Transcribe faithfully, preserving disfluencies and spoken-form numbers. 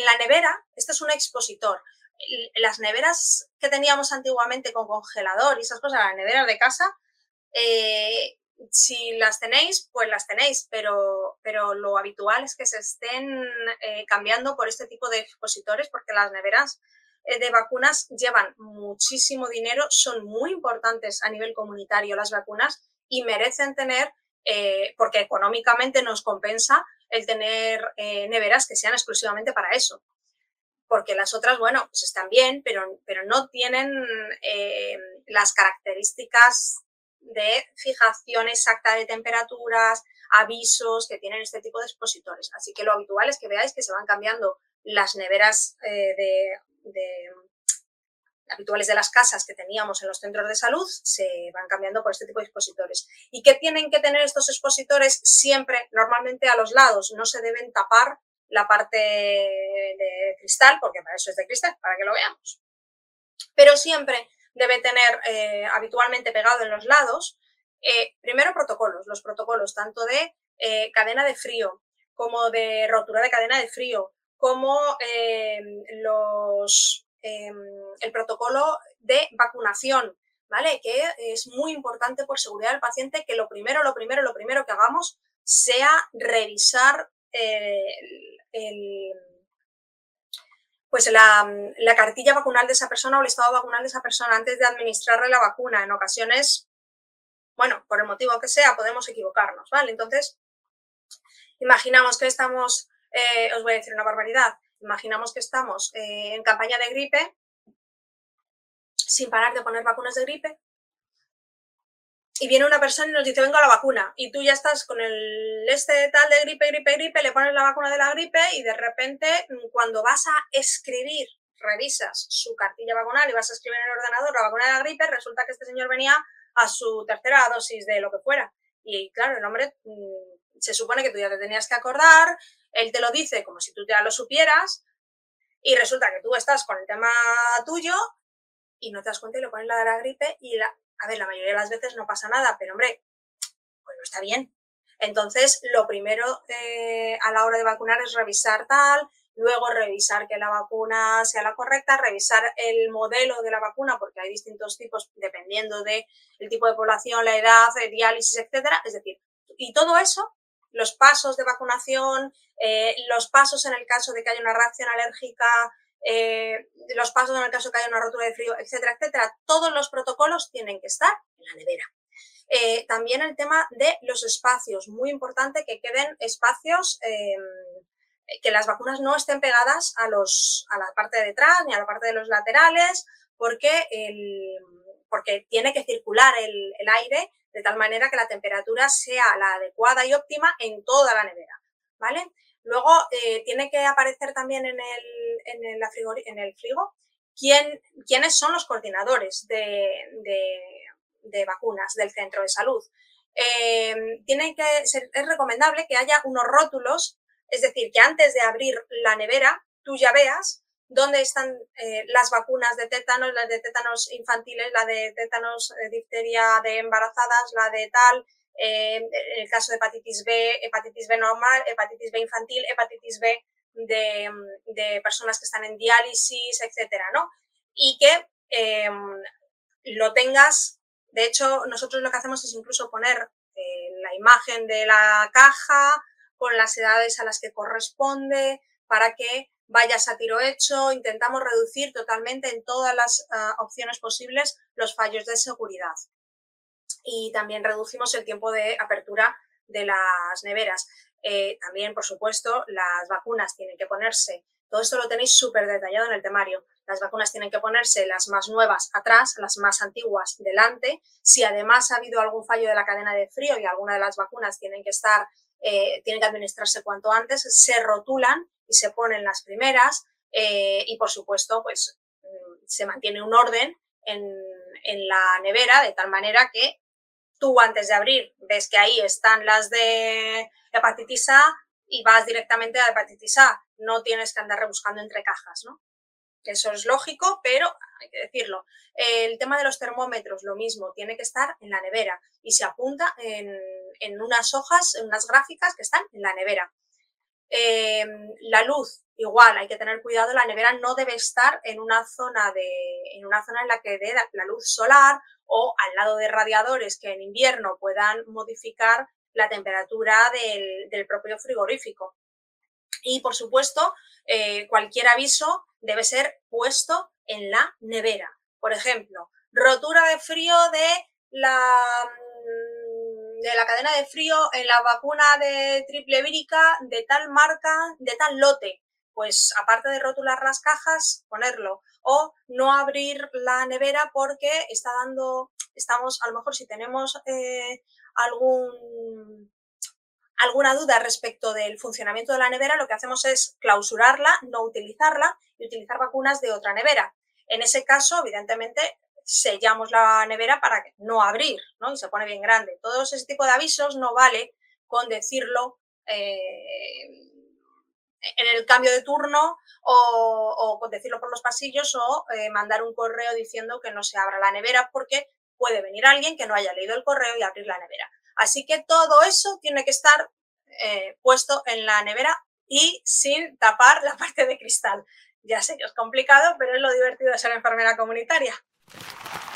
En la nevera, este es un expositor. Las neveras que teníamos antiguamente con congelador y esas cosas, las neveras de casa, eh, si las tenéis, pues las tenéis, pero, pero lo habitual es que se estén eh, cambiando por este tipo de expositores, porque las neveras eh, de vacunas llevan muchísimo dinero, son muy importantes a nivel comunitario las vacunas y merecen tener, eh, porque económicamente nos compensa el tener eh, neveras que sean exclusivamente para eso. Porque las otras, bueno, pues están bien, pero, pero no tienen eh, las características de fijación exacta de temperaturas, avisos que tienen este tipo de expositores. Así que lo habitual es que veáis que se van cambiando las neveras eh, de, de habituales de las casas que teníamos en los centros de salud, se van cambiando por este tipo de expositores. ¿Y qué tienen que tener estos expositores? Siempre, normalmente a los lados, no se deben tapar la parte de cristal, porque para eso es de cristal, para que lo veamos. Pero siempre debe tener eh, habitualmente pegado en los lados, eh, primero protocolos, los protocolos tanto de eh, cadena de frío, como de rotura de cadena de frío, como eh, los, eh, el protocolo de vacunación, ¿vale? Que es muy importante por seguridad del paciente que lo primero, lo primero, lo primero que hagamos sea revisar eh, el, el pues la, la cartilla vacunal de esa persona o el estado vacunal de esa persona antes de administrarle la vacuna. En ocasiones, bueno, por el motivo que sea, podemos equivocarnos, ¿vale? Entonces, imaginamos que estamos, eh, os voy a decir una barbaridad, imaginamos que estamos eh, en campaña de gripe, sin parar de poner vacunas de gripe, y viene una persona y nos dice, venga la vacuna, y tú ya estás con el este tal de gripe, gripe, gripe, le pones la vacuna de la gripe y de repente cuando vas a escribir, revisas su cartilla vacunal y vas a escribir en el ordenador la vacuna de la gripe, resulta que este señor venía a su tercera dosis de lo que fuera. Y claro, el hombre se supone que tú ya te tenías que acordar, él te lo dice como si tú ya lo supieras y resulta que tú estás con el tema tuyo y no te das cuenta y le pones la de la gripe y la... A ver, la mayoría de las veces no pasa nada, pero hombre, pues no está bien. Entonces, lo primero eh, a la hora de vacunar es revisar tal, luego revisar que la vacuna sea la correcta, revisar el modelo de la vacuna, porque hay distintos tipos dependiendo del tipo de población, la edad, el diálisis, etcétera. Es decir, y todo eso, los pasos de vacunación, eh, los pasos en el caso de que haya una reacción alérgica, Eh, los pasos en el caso que haya una rotura de frío, etcétera, etcétera, todos los protocolos tienen que estar en la nevera. Eh, también el tema de los espacios, muy importante que queden espacios, eh, que las vacunas no estén pegadas a, los, a la parte de detrás ni a la parte de los laterales, porque, el, porque tiene que circular el, el aire de tal manera que la temperatura sea la adecuada y óptima en toda la nevera, ¿vale? Luego eh, tiene que aparecer también en el, en el, en el frigo quién, quiénes son los coordinadores de, de, de vacunas del centro de salud. Eh, tiene que ser, es recomendable que haya unos rótulos, es decir, que antes de abrir la nevera tú ya veas dónde están eh, las vacunas de tétanos, las de tétanos infantiles, la de tétanos, eh, difteria de embarazadas, la de tal, Eh, en el caso de hepatitis B, hepatitis B normal, hepatitis B infantil, hepatitis B de, de personas que están en diálisis, etcétera, ¿no? Y que eh, lo tengas, de hecho, nosotros lo que hacemos es incluso poner eh, la imagen de la caja con las edades a las que corresponde para que vayas a tiro hecho. Intentamos reducir totalmente en todas las uh, opciones posibles los fallos de seguridad. Y también reducimos el tiempo de apertura de las neveras. Eh, también, por supuesto, las vacunas tienen que ponerse, todo esto lo tenéis súper detallado en el temario, las vacunas tienen que ponerse las más nuevas atrás, las más antiguas delante. Si además ha habido algún fallo de la cadena de frío y alguna de las vacunas tienen que estar, eh, tienen que administrarse cuanto antes, se rotulan y se ponen las primeras eh, y, por supuesto, pues se mantiene un orden en, en la nevera de tal manera que tú antes de abrir ves que ahí están las de hepatitis A y vas directamente a hepatitis A. No tienes que andar rebuscando entre cajas, ¿no? Eso es lógico, pero hay que decirlo. El tema de los termómetros, lo mismo, tiene que estar en la nevera y se apunta en, en unas hojas, en unas gráficas que están en la nevera. Eh, la luz, igual, hay que tener cuidado, la nevera no debe estar en una zona, de, en, una zona en la que dé la luz solar o al lado de radiadores que en invierno puedan modificar la temperatura del, del propio frigorífico. Y, por supuesto, eh, cualquier aviso debe ser puesto en la nevera. Por ejemplo, rotura de frío de la, de la cadena de frío en la vacuna de triple vírica de tal marca, de tal lote. Pues aparte de rotular las cajas, ponerlo. O no abrir la nevera porque está dando, estamos, a lo mejor si tenemos eh, algún... alguna duda respecto del funcionamiento de la nevera, lo que hacemos es clausurarla, no utilizarla y utilizar vacunas de otra nevera. En ese caso, evidentemente, sellamos la nevera para no abrir, ¿no? Y se pone bien grande. Todo ese tipo de avisos no vale con decirlo eh, en el cambio de turno o, o con decirlo por los pasillos o eh, mandar un correo diciendo que no se abra la nevera porque puede venir alguien que no haya leído el correo y abrir la nevera. Así que todo eso tiene que estar eh, puesto en la nevera y sin tapar la parte de cristal. Ya sé que es complicado, pero es lo divertido de ser enfermera comunitaria.